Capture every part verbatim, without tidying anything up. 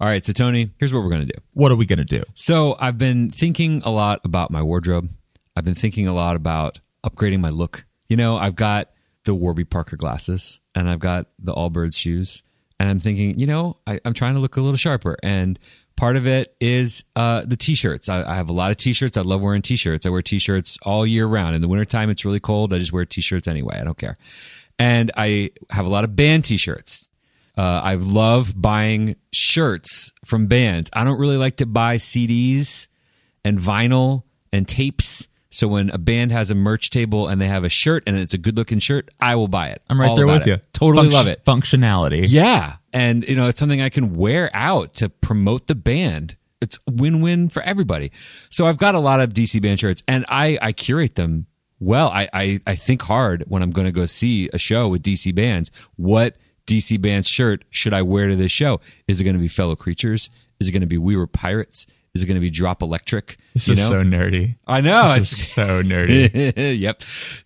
All right, so Tony, here's what we're going to do. What are we going to do? So I've been thinking a lot about my wardrobe. I've been thinking a lot about upgrading my look. You know, I've got the Warby Parker glasses and I've got the Allbirds shoes. And I'm thinking, you know, I, I'm trying to look a little sharper. And part of it is uh, the T-shirts. I, I have a lot of T-shirts. I love wearing T-shirts. I wear T-shirts all year round. In the wintertime, it's really cold. I just wear T-shirts anyway. I don't care. And I have a lot of band T-shirts. Uh, I love buying shirts from bands. I don't really like to buy C Ds and vinyl and tapes. So when a band has a merch table and they have a shirt and it's a good-looking shirt, I will buy it. I'm right there with you. Totally love it. Functionality. Yeah. And, you know, it's something I can wear out to promote the band. It's win-win for everybody. So I've got a lot of D C band shirts, and I, I curate them well. I, I, I think hard when I'm going to go see a show with D C bands. What D C band shirt should I wear to this show? Is it going to be Fellow Creatures? Is it going to be We Were Pirates? Is it going to be Drop Electric? This you is know? so nerdy. I know. This is so nerdy. Yep.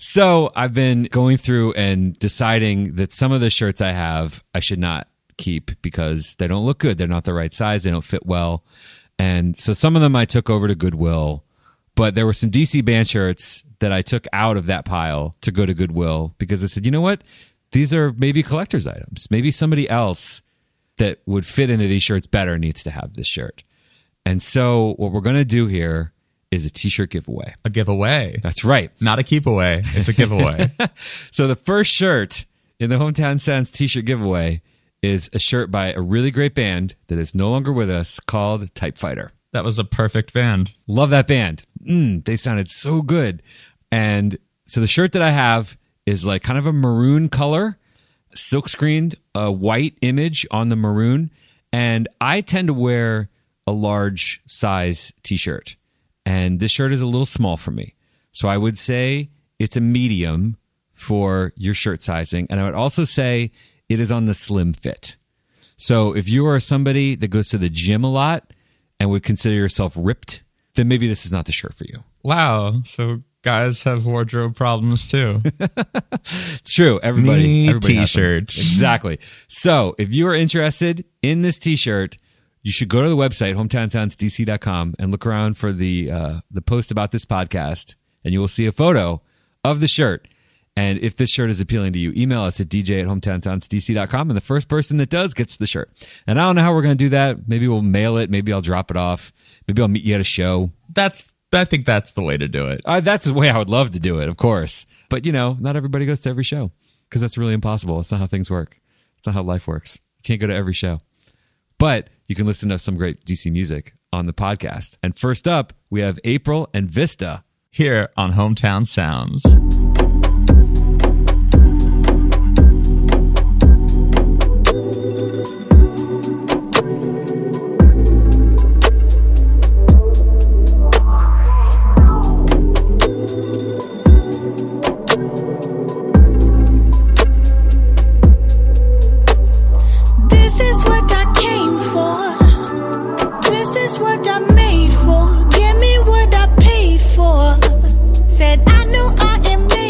So I've been going through and deciding that some of the shirts I have, I should not keep because they don't look good. They're not the right size. They don't fit well. And so some of them I took over to Goodwill, but there were some D C band shirts that I took out of that pile to go to Goodwill because I said, you know what? These are maybe collector's items. Maybe somebody else that would fit into these shirts better needs to have this shirt. And so what we're going to do here is a T-shirt giveaway. A giveaway. That's right. Not a keep away. It's a giveaway. So the first shirt in the Hometown Sounds T-shirt giveaway is a shirt by a really great band that is no longer with us called Type Fighter. That was a perfect band. Love that band. Mm, they sounded so good. And so the shirt that I have is like kind of a maroon color, silk screened, a white image on the maroon. And I tend to wear a large size T-shirt. And this shirt is a little small for me. So I would say it's a medium for your shirt sizing. And I would also say it is on the slim fit. So if you are somebody that goes to the gym a lot and would consider yourself ripped, then maybe this is not the shirt for you. Wow. So guys have wardrobe problems too. It's true. Everybody, Need everybody has them. T-shirts. Exactly. So if you are interested in this T-shirt, you should go to the website, hometown sounds d c dot com, and look around for the uh, the post about this podcast, and you will see a photo of the shirt. And if this shirt is appealing to you, email us at d j at hometown sounds d c dot com, and the first person that does gets the shirt. And I don't know how we're going to do that. Maybe we'll mail it. Maybe I'll drop it off. Maybe I'll meet you at a show. That's. I think that's the way to do it. Uh, that's the way I would love to do it, of course. But, you know, not everybody goes to every show because that's really impossible. It's not how things work. It's not how life works. You can't go to every show. But you can listen to some great D C music on the podcast. And first up, we have April and Vista here on Hometown Sounds. This is what I came for. This is what I'm made for. Give me what I paid for. Said I know I am made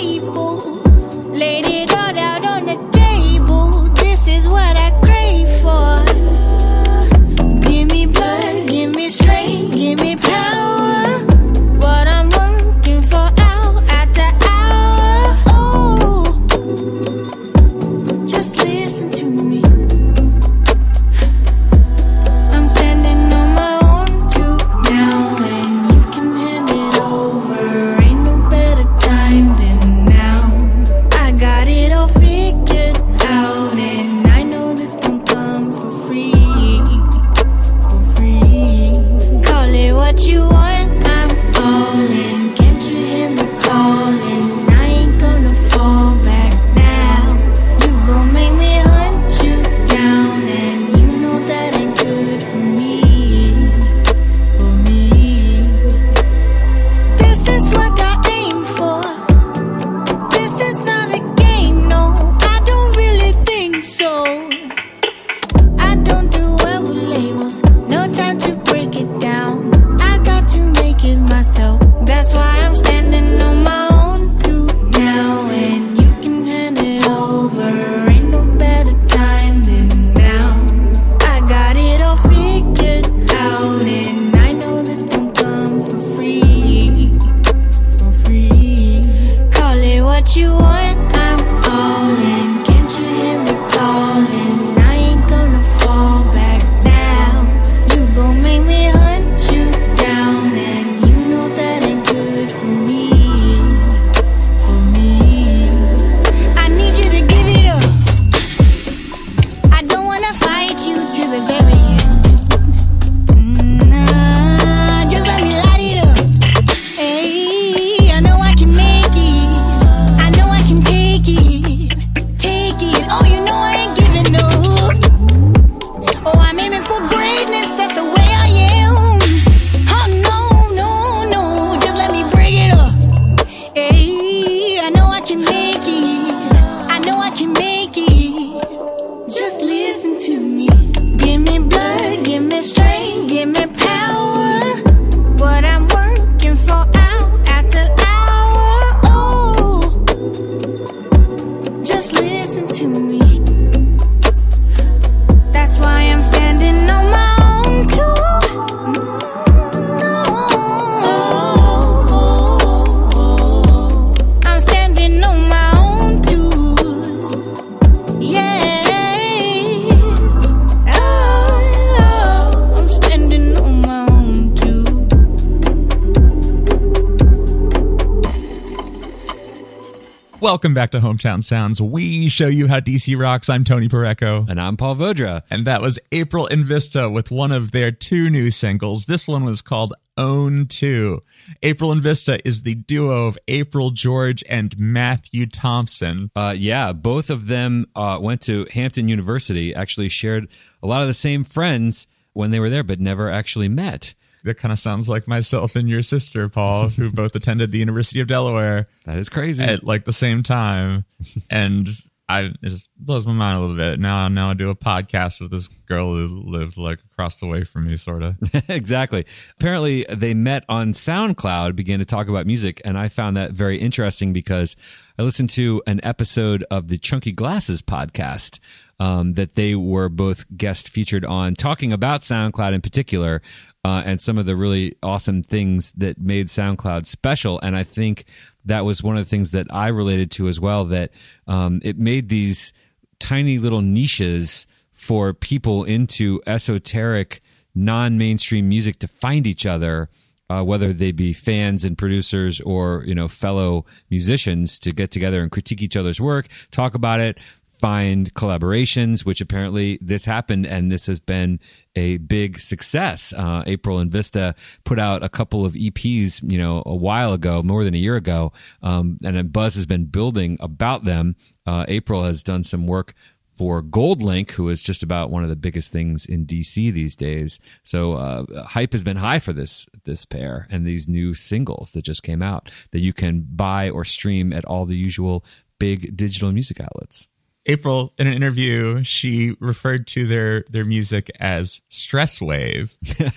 Welcome back to Hometown Sounds. We show you how D C rocks. I'm Tony Parecco. And I'm Paul Vodra. And that was April in Vista with one of their two new singles. This one was called Own two. April in Vista is the duo of April George and Matthew Thompson. Uh, yeah, both of them uh, went to Hampton University, actually shared a lot of the same friends when they were there, but never actually met. That kind of sounds like myself and your sister, Paul, who both attended the University of Delaware. That is crazy. At like the same time. And I it just blows my mind a little bit. Now, now I do a podcast with this girl who lived like across the way from me, sort of. Exactly. Apparently, they met on SoundCloud, began to talk about music, and I found that very interesting because I listened to an episode of the Chunky Glasses podcast um, that they were both guest featured on, talking about SoundCloud in particular, uh, and some of the really awesome things that made SoundCloud special. And I think that was one of the things that I related to as well, that um, it made these tiny little niches for people into esoteric, non-mainstream music to find each other, uh, whether they be fans and producers or, you know, fellow musicians, to get together and critique each other's work, talk about it, find collaborations, which apparently this happened, and this has been a big success. Uh, April in Vista put out a couple of E Ps, you know, a while ago, more than a year ago, um, and a buzz has been building about them. Uh, April has done some work for GoldLink, who is just about one of the biggest things in D C these days. So uh, hype has been high for this this pair and these new singles that just came out that you can buy or stream at all the usual big digital music outlets. April, in an interview, she referred to their their music as stress wave,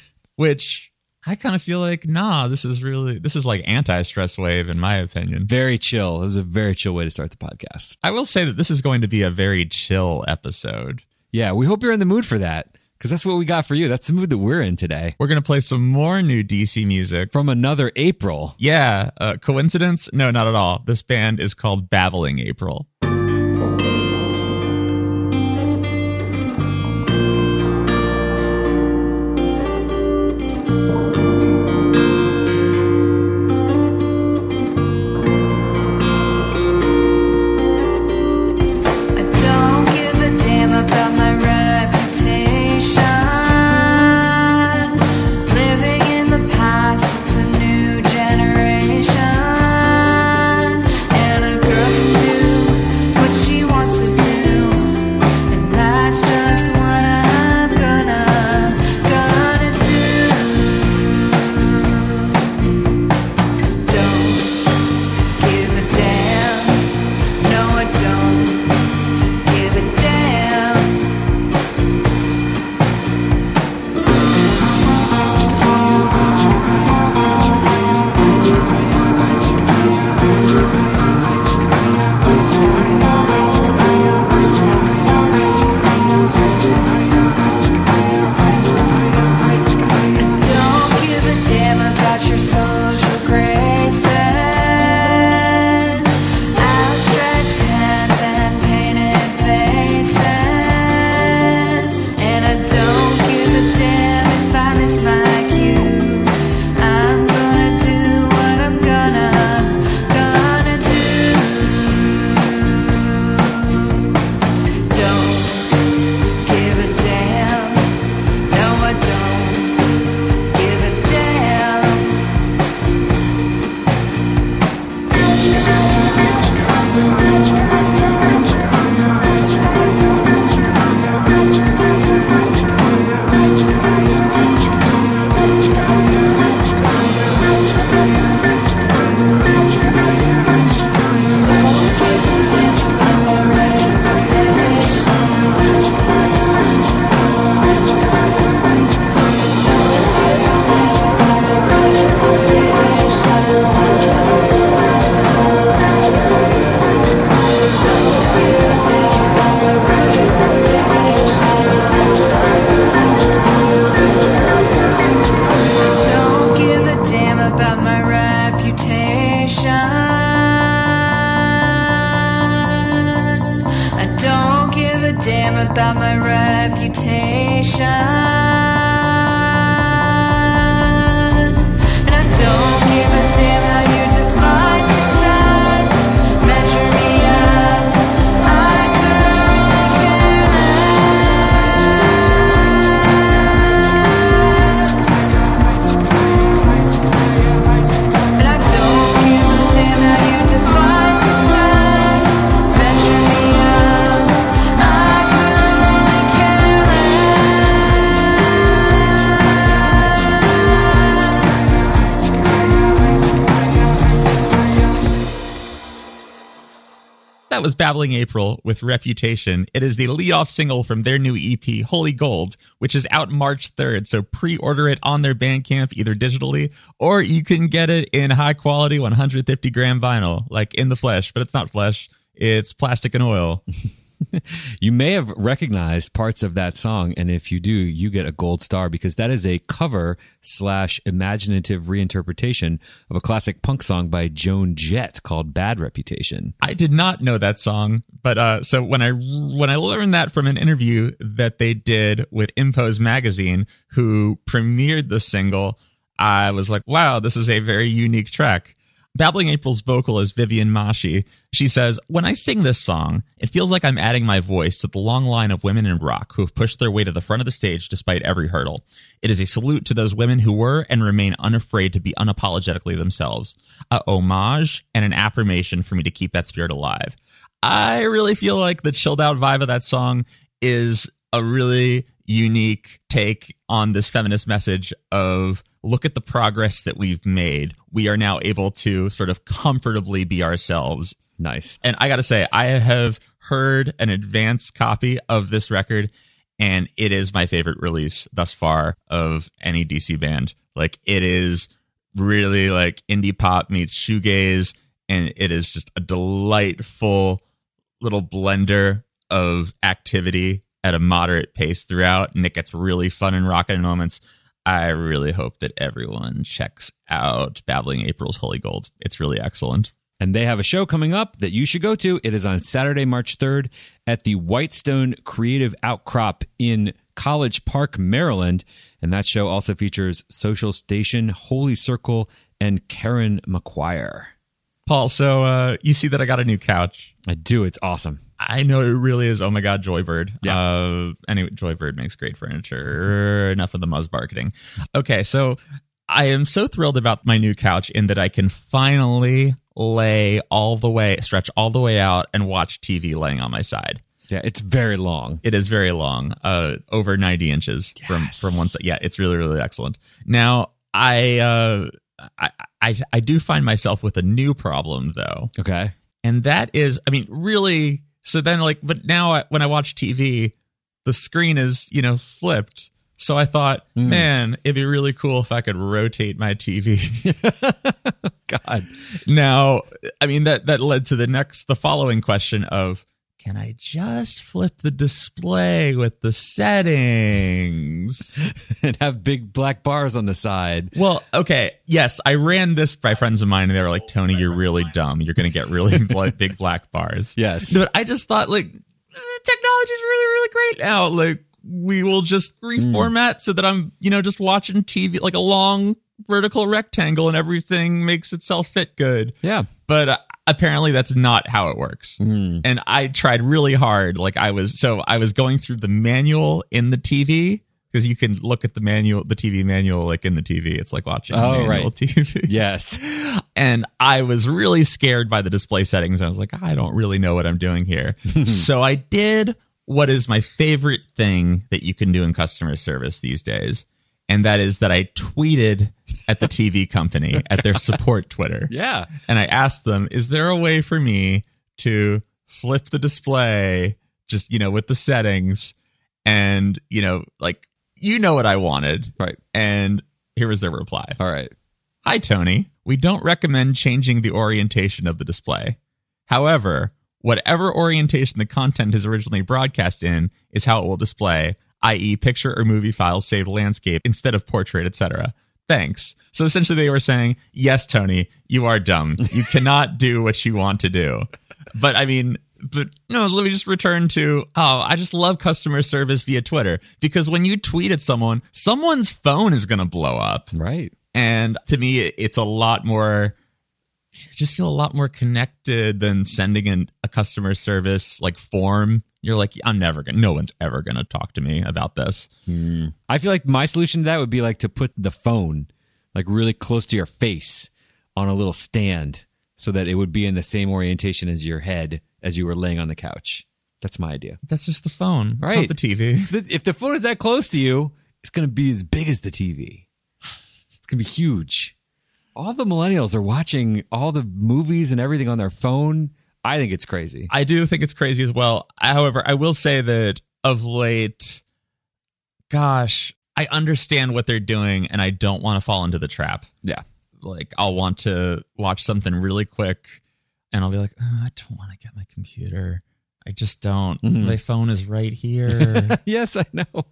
which I kind of feel like, nah, this is really, this is like anti-stress wave, in my opinion. Very chill. It was a very chill way to start the podcast. I will say that this is going to be a very chill episode. Yeah, we hope you're in the mood for that, because that's what we got for you. That's the mood that we're in today. We're going to play some more new D C music. From another April. Yeah. Uh, coincidence? No, not at all. This band is called Babbling April. Generation, and a girl can do that was Babbling April with Reputation. It is the lead-off single from their new E P, Holy Gold, which is out March third. So pre-order it on their Bandcamp, either digitally or you can get it in high-quality one hundred fifty gram vinyl, like in the flesh, but it's not flesh. It's plastic and oil. You may have recognized parts of that song, and if you do, you get a gold star because that is a cover slash imaginative reinterpretation of a classic punk song by Joan Jett called Bad Reputation. I did not know that song, but uh, so when I when I learned that from an interview that they did with Impose Magazine, who premiered the single, I was like, wow, this is a very unique track. Babbling April's vocal is Vivian Mashi. She says, when I sing this song, it feels like I'm adding my voice to the long line of women in rock who have pushed their way to the front of the stage despite every hurdle. It is a salute to those women who were and remain unafraid to be unapologetically themselves. A homage and an affirmation for me to keep that spirit alive. I really feel like the chilled out vibe of that song is a really unique take on this feminist message of look at the progress that we've made. We are now able to sort of comfortably be ourselves. Nice. And I got to say, I have heard an advanced copy of this record, and it is my favorite release thus far of any D C band. Like, it is really like indie pop meets shoegaze, and it is just a delightful little blender of activity at a moderate pace throughout, and it gets really fun and rocking in moments. I really hope that everyone checks out Babbling April's Holy Gold. It's really excellent. And they have a show coming up that you should go to. It is on Saturday, March third at the Whitestone Creative Outcrop in College Park, Maryland. And that show also features Social Station, Holy Circle, and Karen McQuire. Paul, so uh, you see that I got a new couch. I do. It's awesome. I know it really is. Oh my God, Joybird. Yeah. Uh, anyway, Joybird makes great furniture. Enough of the Muzz marketing. Okay, so I am so thrilled about my new couch in that I can finally lay all the way, stretch all the way out and watch T V laying on my side. Yeah, it's very long. It is very long, uh, over ninety inches Yes. from, from one side. Yeah, it's really, really excellent. Now, I, uh, I, I, I do find myself with a new problem, though. Okay. And that is, I mean, really... So then, like, but now I, when I watch T V, the screen is, you know, flipped. So I thought, mm. man, it'd be really cool if I could rotate my T V. God. Now, I mean, that, that led to the next, the following question of, can I just flip the display with the settings? And have big black bars on the side. Well, okay. Yes, I ran this by friends of mine, and they were like, Tony, you're really dumb. You're going to get really big black bars. Yes. But I just thought, like, technology is really, really great now. Like, we will just reformat mm. so that I'm, you know, just watching T V, like a long vertical rectangle, and everything makes itself fit good. Yeah. But uh, apparently that's not how it works. Mm. And I tried really hard. Like I was, so I was going through the manual in the T V, because you can look at the manual, the T V manual, like in the T V. It's like watching oh, manual right. T V. Yes. And I was really scared by the display settings. I was like, I don't really know what I'm doing here. So I did what is my favorite thing that you can do in customer service these days. And that is that I tweeted at the T V company, at their support Twitter. Yeah. And I asked them, is there a way for me to flip the display just, you know, with the settings? And, you know, like, you know what I wanted. Right. And here was their reply. All right. Hi, Tony. We don't recommend changing the orientation of the display. However, whatever orientation the content is originally broadcast in is how it will display, that is picture or movie files saved landscape instead of portrait, et cetera. Thanks. So essentially they were saying, yes, Tony, you are dumb. You cannot do what you want to do. But I mean, but no, let me just return to, oh, I just love customer service via Twitter, because when you tweet at someone, someone's phone is going to blow up. Right. And to me, it's a lot more, I just feel a lot more connected than sending in a customer service like form. You're like, I'm never going to, no one's ever going to talk to me about this. Hmm. I feel like my solution to that would be like to put the phone like really close to your face on a little stand so that it would be in the same orientation as your head as you were laying on the couch. That's my idea. That's just the phone. It's right. not the T V. If the phone is that close to you, it's going to be as big as the T V. It's going to be huge. All the millennials are watching all the movies and everything on their phone. I think it's crazy. I do think it's crazy as well. However, I will say that of late, gosh, I understand what they're doing and I don't want to fall into the trap. Yeah. Like, I'll want to watch something really quick and I'll be like, oh, I don't want to get my computer. I just don't. Mm-hmm. My phone is right here. Yes, I know.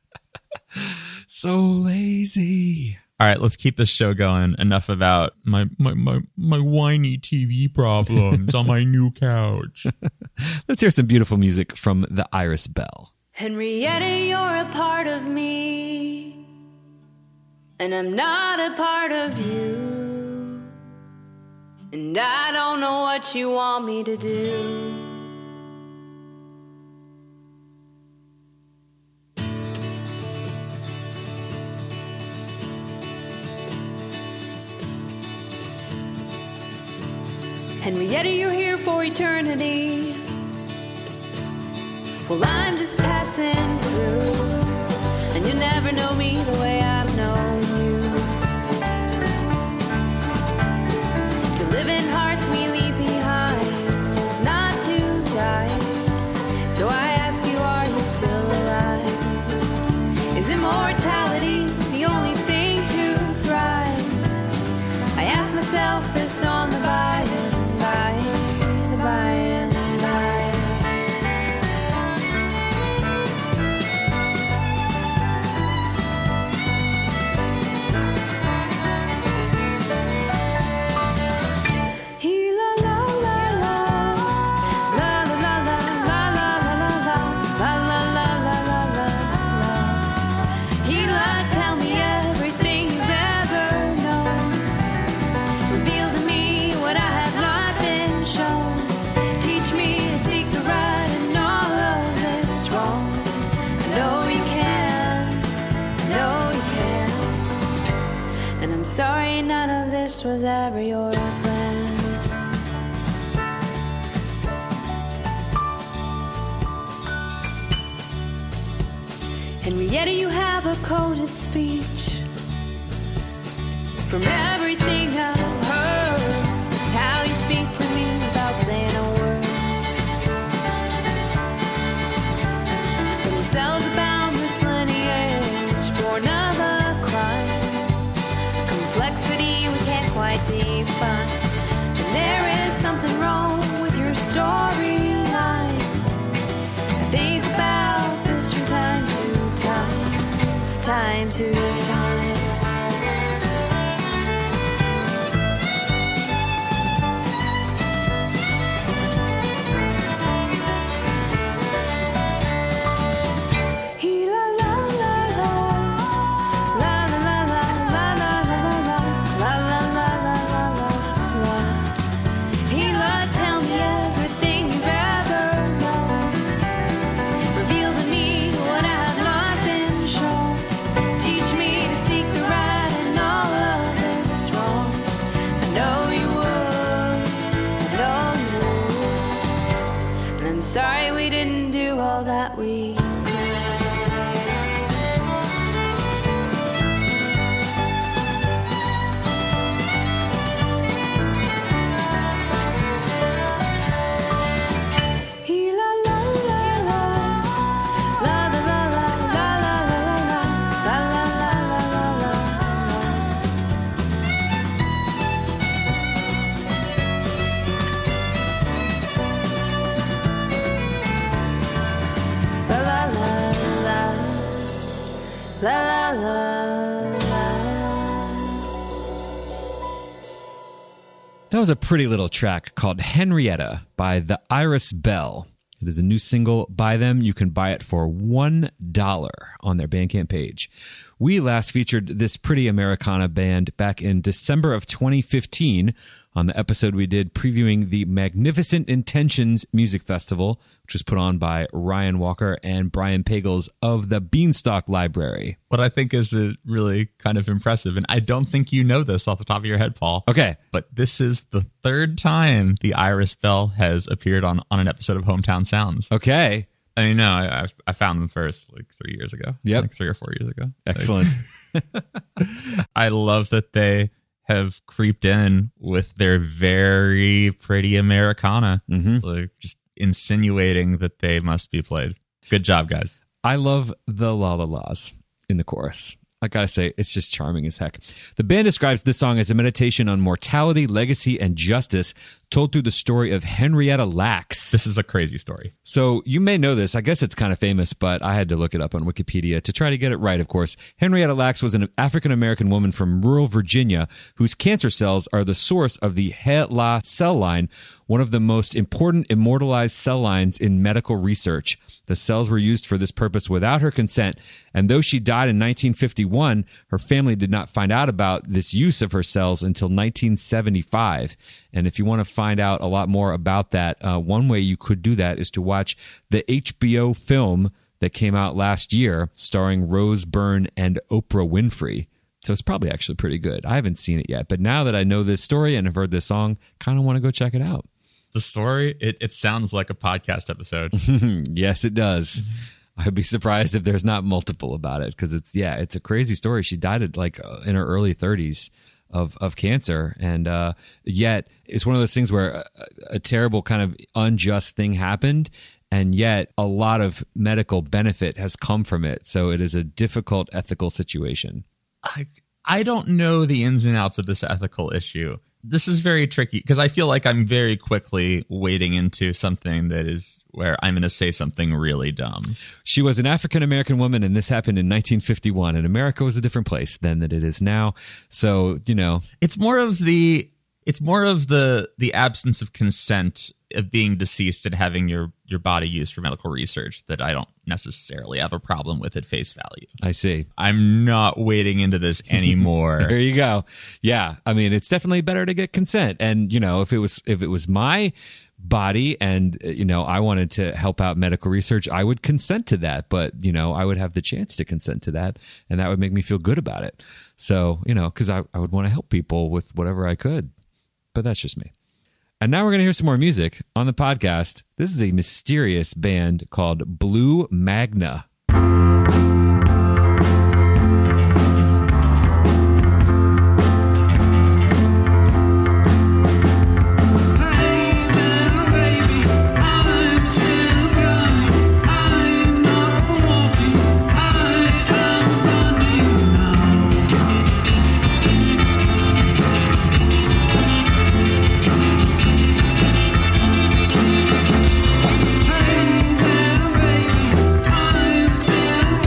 So lazy. All right, let's keep this show going. Enough about my my my, my whiny T V problems on my new couch. Let's hear some beautiful music from the Iris Bell. Henrietta, you're a part of me, and I'm not a part of you, and I don't know what you want me to do. Henrietta, you're here for eternity. Well, I'm just passing through, and you'll never know me the way I've known you. To live in hearts we leave behind, it's not to die. So I ask you, are you still alive? Is immortality the only thing to thrive? I ask myself this on the by and by, the by and by. He la la la la, la la la la, la la la la, la la la la la la. He la, tell me everything you've ever known. Reveal to me what I have not been shown. Teach me to seek the right and all of this wrong. I know you can, I know you can. And I'm sorry none of this was ever your plan. Henrietta, you have a coded speech. From everything I've heard, it's how you speak to me without saying a word. From your cells of boundless lineage, born of a crime, complexity we can't quite define. And there is something wrong with your storyline. I think about this from time to time, time to time. He la la la la, la la la la, la la la la, la la la la la la. He la, tell me everything you've ever known. Reveal to me what I have not been shown. Teach me to seek the right and all of this wrong. I know you would, I know you would. And I'm sorry we didn't do all that we did. He la la la la, la la la la, la la la la, la la la la la. La la la la, la la la la. That was a pretty little track called Henrietta by the Iris Bell. It is a new single by them. You can buy it for one dollar on their Bandcamp page. We last featured this pretty Americana band back in December of twenty fifteen on the episode we did previewing the Magnificent Intentions Music Festival, which was put on by Ryan Walker and Brian Pagels of the Beanstalk Library. What I think is uh, really kind of impressive, and I don't think you know this off the top of your head, Paul. Okay. But this is the third time the Iris Bell has appeared on, on an episode of Hometown Sounds. Okay. I mean, no, I, I I found them first like three years ago. Yep. Like three or four years ago. Excellent. I love that they have creeped in with their very pretty Americana, Mm-hmm. like just insinuating that they must be played. Good job, guys. I love the la la la's in the chorus. I gotta say, it's just charming as heck. The band describes this song as a meditation on mortality, legacy, and justice, told through the story of Henrietta Lacks. This is a crazy story. So you may know this. I guess it's kind of famous, but I had to look it up on Wikipedia to try to get it right, of course. Henrietta Lacks was an African-American woman from rural Virginia whose cancer cells are the source of the HeLa cell line, one of the most important immortalized cell lines in medical research. The cells were used for this purpose without her consent, and though she died in nineteen fifty-one, her family did not find out about this use of her cells until nineteen seventy-five. And if you want to find out a lot more about that, uh, one way you could do that is to watch the H B O film that came out last year starring Rose Byrne and Oprah Winfrey. So it's probably actually pretty good. I haven't seen it yet, but now that I know this story and have heard this song, kind of want to go check it out. The story, it, it sounds like a podcast episode. Yes, it does. I'd be surprised if there's not multiple about it because it's, yeah, it's a crazy story. She died at like uh, in her early thirties of, of cancer. And uh, yet it's one of those things where a, a terrible kind of unjust thing happened. And yet a lot of medical benefit has come from it. So it is a difficult ethical situation. I, I don't know the ins and outs of this ethical issue. This is very tricky because I feel like I'm very quickly wading into something that is where I'm going to say something really dumb. She was an African-American woman, and this happened in nineteen fifty-one, and America was a different place then than it is now. So, you know. It's more of the it's more of the the absence of consent of being deceased and having your, your body used for medical research that I don't necessarily have a problem with at face value. I see. I'm not wading into this anymore. There you go. Yeah. I mean, it's definitely better to get consent. And, you know, if it was, if it was my body and, you know, I wanted to help out medical research, I would consent to that. But, you know, I would have the chance to consent to that, and that would make me feel good about it. So, you know, because I, I would want to help people with whatever I could. But that's just me. And now we're going to hear some more music on the podcast. This is a mysterious band called Blue Magna. Hey there, baby, I'm still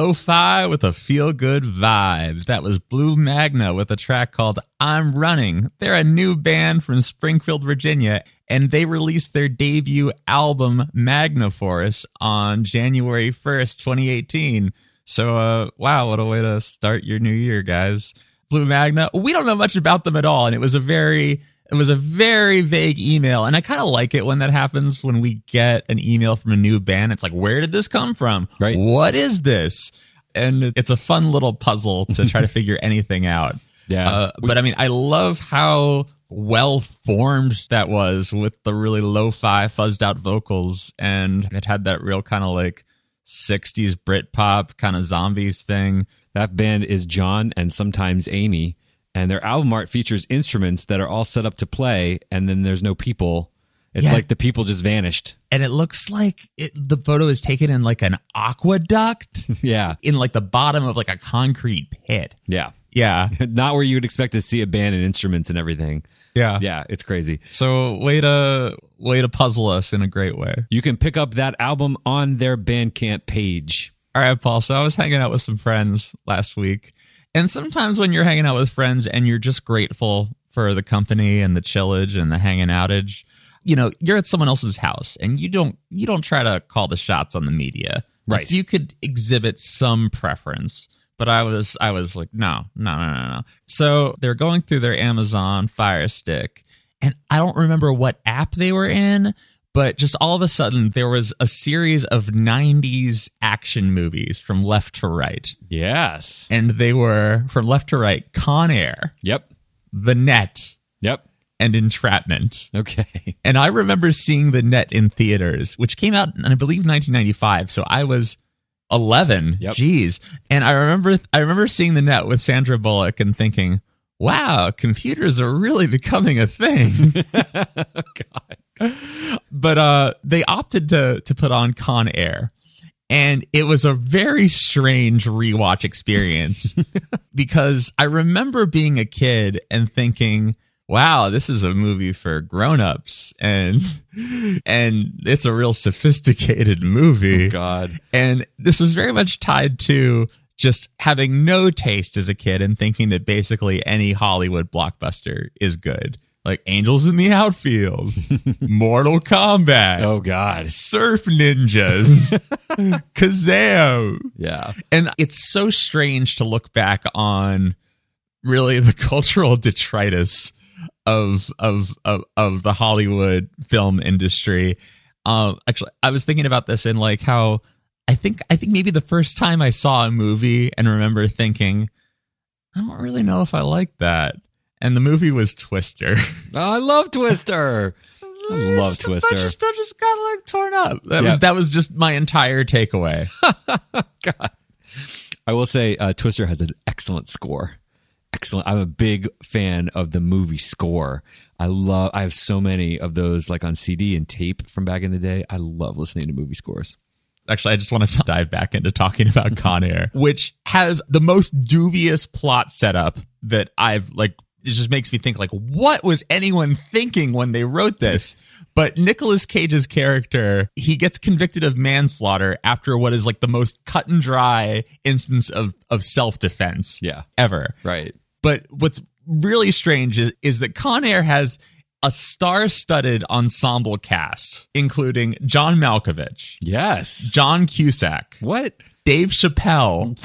lo-fi with a feel-good vibe. That was Blue Magna with a track called I'm Running. They're a new band from Springfield, Virginia, and they released their debut album, Magna for us, on January first, twenty eighteen. So, uh, wow, what a way to start your new year, guys. Blue Magna, we don't know much about them at all, and it was a very... It was a very vague email, and I kind of like it when that happens, when we get an email from a new band. It's like, where did this come from? Right. What is this? And it's a fun little puzzle to try to figure anything out. Yeah. Uh, but I mean, I love how well formed that was with the really lo-fi fuzzed out vocals, and it had that real kind of like sixties Britpop kind of zombies thing. That band is John and sometimes Amy. And their album art features instruments that are all set up to play, and then there's no people. It's Yeah. like the people just vanished. And it looks like it, the photo is taken in like an aqueduct Yeah. in like the bottom of like a concrete pit. Yeah. Yeah. Not where you would expect to see a band and instruments and everything. Yeah. Yeah, it's crazy. So way to way to puzzle us in a great way. You can pick up that album on their Bandcamp page. All right, Paul. So I was hanging out with some friends last week. And sometimes when you're hanging out with friends and you're just grateful for the company and the chillage and the hanging outage, you know, you're at someone else's house and you don't you don't try to call the shots on the media. Like, Right. you could exhibit some preference. But I was I was like, no, no, no, no, no. So they're going through their Amazon Fire Stick, and I don't remember what app they were in, but just all of a sudden there was a series of nineties action movies from left to right. Yes. And they were, from left to right, Con Air, Yep. The Net, Yep. and Entrapment. Okay. And I remember seeing The Net in theaters, which came out in, I believe, nineteen ninety-five. So I was eleven. Yep. Jeez. And I remember I remember seeing The Net with Sandra Bullock and thinking, wow, computers are really becoming a thing. God. But uh, they opted to to put on Con Air. And it was a very strange rewatch experience because I remember being a kid and thinking, wow, this is a movie for grown-ups, and and it's a real sophisticated movie. Oh, God. And this was very much tied to just having no taste as a kid and thinking that basically any Hollywood blockbuster is good. Like Angels in the Outfield, Mortal Kombat, Oh, God. Surf Ninjas, Kazam. Yeah. And it's so strange to look back on really the cultural detritus of of of, of the Hollywood film industry. Um, actually, I was thinking about this and like how I think I think maybe the first time I saw a movie and remember thinking, I don't really know if I like that. And the movie was Twister. Oh, I love Twister. I love Just a Twister. bunch of stuff just got like torn up. That Yeah. was that was just my entire takeaway. God. I will say uh, Twister has an excellent score. Excellent. I'm a big fan of the movie score. I love, I have so many of those like on C D and tape from back in the day. I love listening to movie scores. Actually, I just want to dive back into talking about Con Air, which has the most dubious plot setup that I've like. It just makes me think like, what was anyone thinking when they wrote this? But Nicolas Cage's character, he gets convicted of manslaughter after what is like the most cut and dry instance of, of self-defense Yeah. ever. Right. But what's really strange is, is that Con Air has a star-studded ensemble cast, including John Malkovich, Yes. John Cusack, What? Dave Chappelle,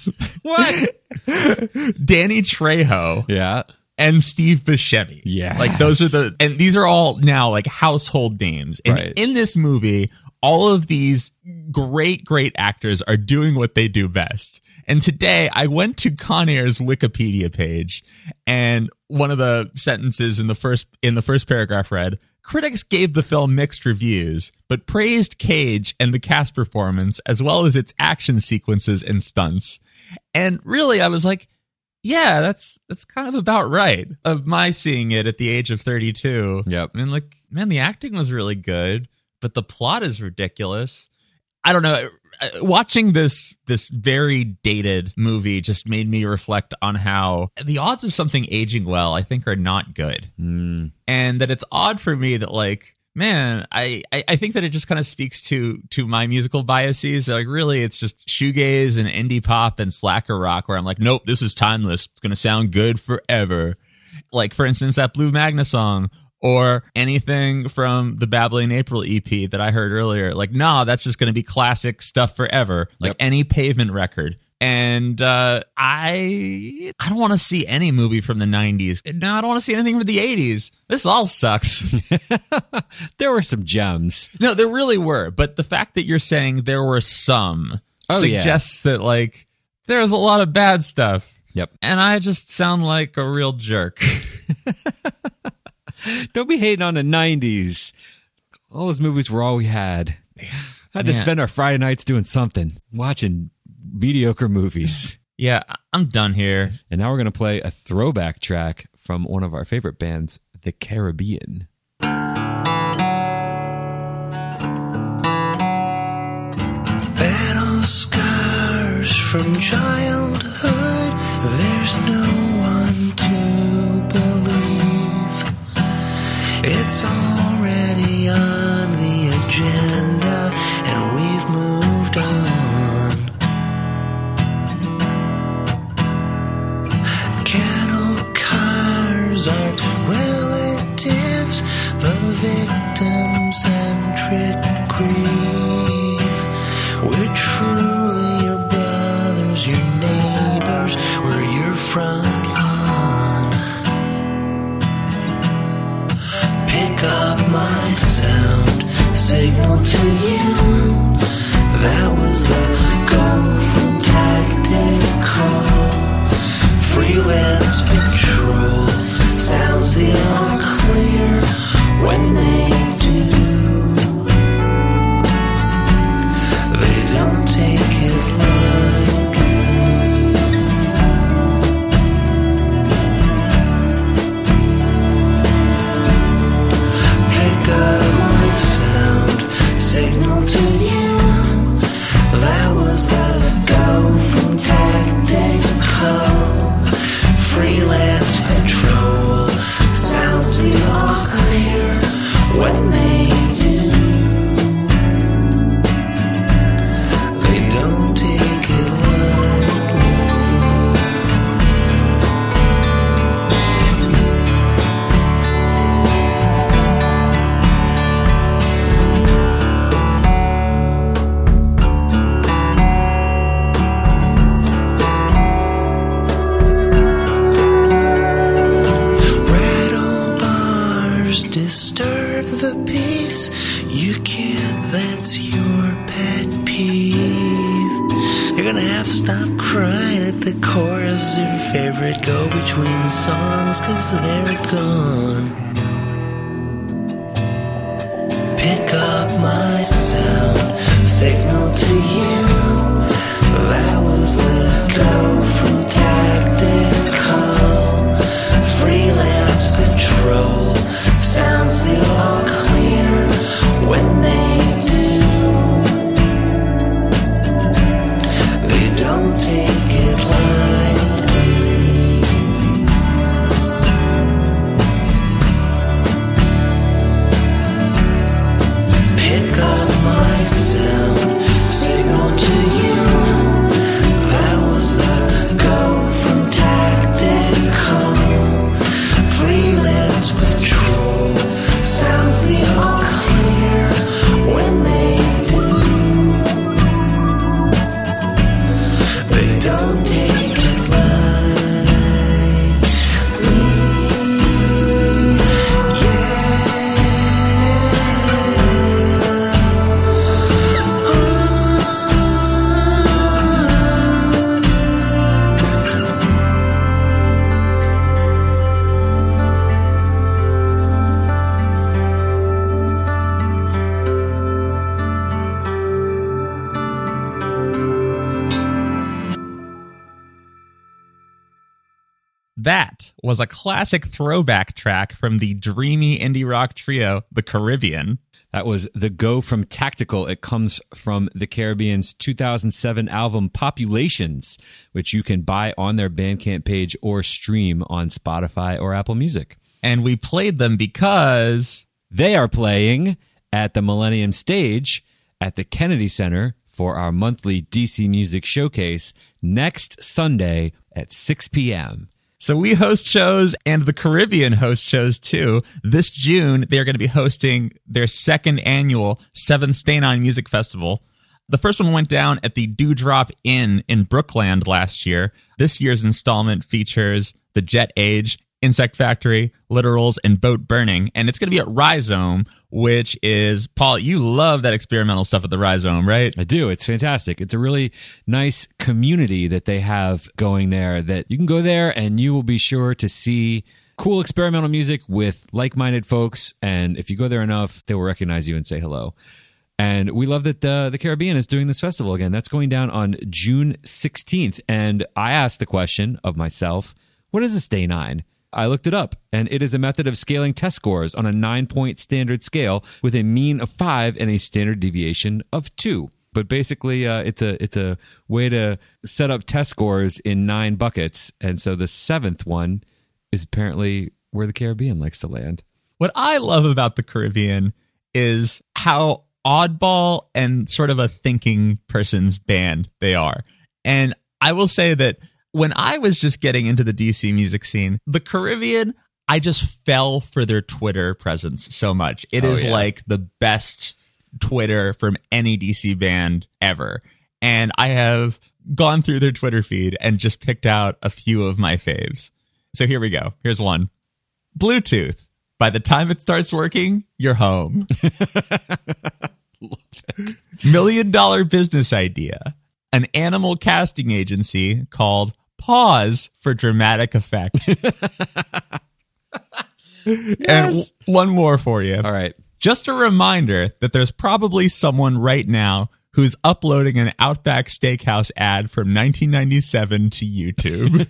What? Danny Trejo, Yeah. and Steve Buscemi. Yes. Like those are the, and these are all now like household names. And Right. in this movie, all of these great, great actors are doing what they do best. And today I went to Con Air's Wikipedia page, and one of the sentences in the first, in the first paragraph read, critics gave the film mixed reviews, but praised Cage and the cast performance, as well as its action sequences and stunts. And really, I was like, yeah, that's that's kind of about right. Of my seeing it at the age of thirty-two. Yep. I mean, like, man, the acting was really good, but the plot is ridiculous. I don't know. Watching this this very dated movie just made me reflect on how the odds of something aging well, I think, are not good. Mm. And that it's odd for me that, like, Man, I, I, I think that it just kind of speaks to to my musical biases. Like, really, it's just shoegaze and indie pop and slacker rock where I'm like, nope, this is timeless. It's going to sound good forever. Like, for instance, that Blue Magna song or anything from the Babbling April E P that I heard earlier. Like, nah, that's just going to be classic stuff forever. Like Yep. any Pavement record. And uh, I I don't want to see any movie from the nineties. No, I don't want to see anything from the eighties. This all sucks. There were some gems. No, there really were. But the fact that you're saying there were some Oh, yeah. suggests that, like, there's a lot of bad stuff. Yep. And I just sound like a real jerk. Don't be hating on the nineties. All those movies were all we had. Had to Yeah. spend our Friday nights doing something, watching mediocre movies. Yeah, I'm done here. And now we're going to play a throwback track from one of our favorite bands, The Caribbean. Battle scars from childhood, there's no one to believe. It's already on the agenda, and we've moved on. Cattle cars are relatives, the victims and trick-grief. We're truly your brothers, your neighbors, we're your front lawn. Pick up my sound, signal to you. That was the go from tactical. Freelance patrol sounds the all clear when they do. They don't take it lightly. Pick up my sound, signal to you. That was the go from tactical. Freelance patrol sounds the all clear when they do. They don't take it lightly. Rattle bars disturb the peace. You can't, that's your pet peeve. You're gonna have to stop crying at the chorus of your favorite go-between songs, cause they're gone. Pick up my sound, signal to you. That was the go from tactical. Freelance patrol sounds the all clear when they do. They don't take it lightly. Pick up my sound, signal to you. That was the go from tactical. Freelance patrol sounds the all clear when they do. They don't take it lightly. That was a classic throwback track from the dreamy indie rock trio, The Caribbean. That was The Go from Tactical. It comes from the Caribbean's two thousand seven album Populations, which you can buy on their Bandcamp page or stream on Spotify or Apple Music. And we played them because They are playing at the Millennium Stage at the Kennedy Center for our monthly D C Music Showcase next Sunday at six p.m. So we host shows, and the Caribbean host shows too. This June, they are going to be hosting their second annual Seventh Stay Nine Music Festival. The first one went down at the Dewdrop Inn in Brookland last year. This year's installment features The Jet Age, Insect Factory, Literals, and Boat Burning. And it's going to be at Rhizome, which is, Paul, you love that experimental stuff at the Rhizome, right? I do. It's fantastic. It's a really nice community that they have going there, that you can go there and you will be sure to see cool experimental music with like-minded folks. And if you go there enough, they will recognize you and say hello. And we love that the, the Caribbean is doing this festival again. That's going down on June sixteenth. And I asked the question of myself, what is a Stay Nine? I looked it up, and it is a method of scaling test scores on a nine-point standard scale with a mean of five and a standard deviation of two. But basically, uh, it's a it's a way to set up test scores in nine buckets. And so the seventh one is apparently where the Caribbean likes to land. What I love about the Caribbean is how oddball and sort of a thinking person's band they are. And I will say that when I was just getting into the D C music scene, the Caribbean, I just fell for their Twitter presence so much. It Oh, is yeah. like the best Twitter from any D C band ever. And I have gone through their Twitter feed and just picked out a few of my faves. So here we go. Here's one. Bluetooth. By the time it starts working, you're home. Million dollar business idea. An animal casting agency called Pause for Dramatic Effect. And w- one more for you. All right. Just a reminder that there's probably someone right now who's uploading an Outback Steakhouse ad from nineteen ninety-seven to YouTube.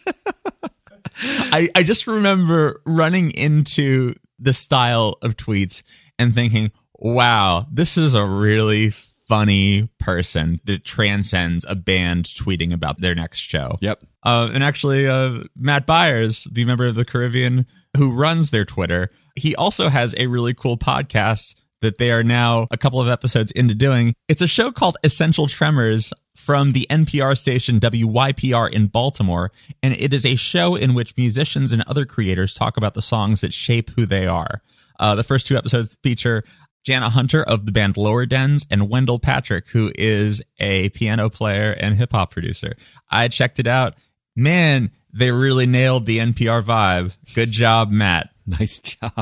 I, I just remember running into the style of tweets and thinking, wow, this is a really funny person that transcends a band tweeting about their next show. Yep. Uh, and actually, uh, Matt Byers, the member of the Caribbean who runs their Twitter, he also has a really cool podcast that they are now a couple of episodes into doing. It's a show called Essential Tremors from the N P R station W Y P R in Baltimore, and it is a show in which musicians and other creators talk about the songs that shape who they are. Uh, the first two episodes feature Jana Hunter of the band Lower Dens and Wendell Patrick, who is a piano player and hip-hop producer. I checked it out. Man, they really nailed the N P R vibe. Good job, Matt. Nice job.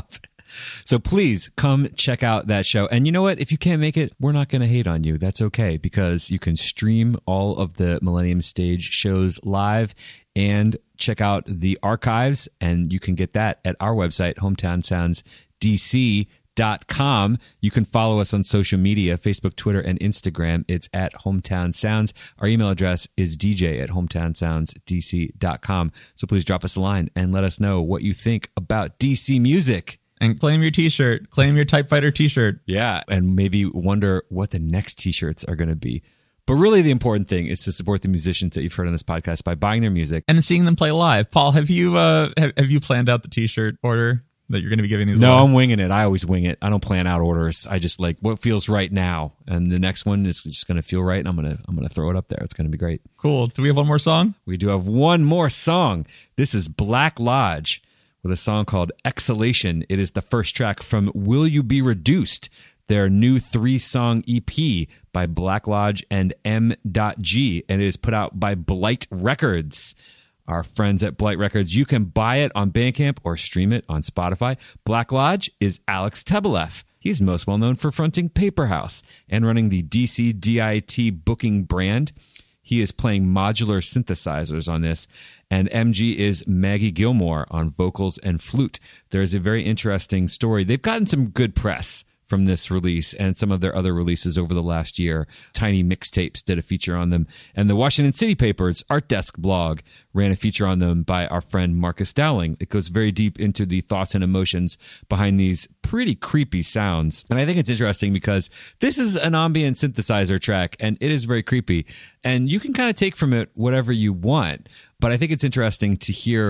So please come check out that show. And you know what? If you can't make it, we're not going to hate on you. That's okay, because you can stream all of the Millennium Stage shows live and check out the archives. And you can get that at our website, hometown sounds d c dot com. You can follow us on social media, Facebook, Twitter, and Instagram. It's at Hometown Sounds. Our email address is d j at hometown sounds d c dot com. So please drop us a line and let us know what you think about D C music. And claim your t-shirt. Claim your Typefighter t-shirt. Yeah, and maybe wonder what the next t-shirts are going to be. But really the important thing is to support the musicians that you've heard on this podcast by buying their music. And seeing them play live. Paul, have you uh, have, have you planned out the t-shirt order that you're going to be giving these No, away? I'm winging it. I always wing it. I don't plan out orders. I just like what feels right now. And the next one is just going to feel right, and I'm going to I'm going to throw it up there. It's going to be great. Cool. Do we have one more song? We do have one more song. This is Black Lodge with a song called Exhalation. It is the first track from Will You Be Reduced, their new three-song E P by Black Lodge and M G, and it is put out by Blight Records. Our friends at Blight Records. You can buy it on Bandcamp or stream it on Spotify. Black Lodge is Alex Tebeleff. He's most well known for fronting Paper House and running the D C D I T booking brand. He is playing modular synthesizers on this, and M G is Maggie Gilmore on vocals and flute. There's a very interesting story. They've gotten some good press from this release and some of their other releases over the last year. Tiny Mixtapes did a feature on them, and the Washington City Paper's Art Desk blog ran a feature on them by our friend Marcus Dowling. It goes very deep into the thoughts and emotions behind these pretty creepy sounds. And I think it's interesting because this is an ambient synthesizer track, and it is very creepy. And you can kind of take from it whatever you want, but I think it's interesting to hear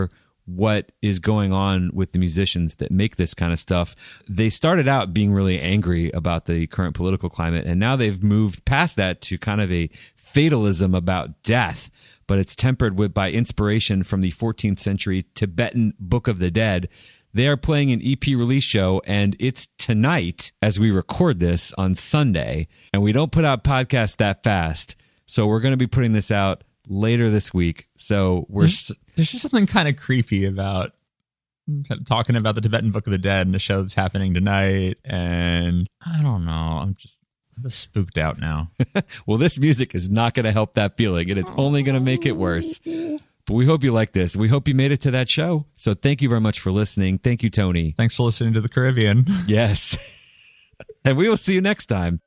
what is going on with the musicians that make this kind of stuff. They started out being really angry about the current political climate, and now they've moved past that to kind of a fatalism about death, but it's tempered with by inspiration from the fourteenth century Tibetan Book of the Dead. They are playing an E P release show, and it's tonight as we record this on Sunday, and we don't put out podcasts that fast, so we're going to be putting this out later this week. So we're There's, there's just something kind of creepy about kind of talking about the Tibetan Book of the Dead and the show that's happening tonight, and I don't know. I'm just, I'm just spooked out now. well, this music is not going to help that feeling, and it's only going to make it worse. But we hope you like this. We hope you made it to that show. So thank you very much for listening. Thank you, Tony. Thanks for listening to the Caribbean. Yes. And we will see you next time.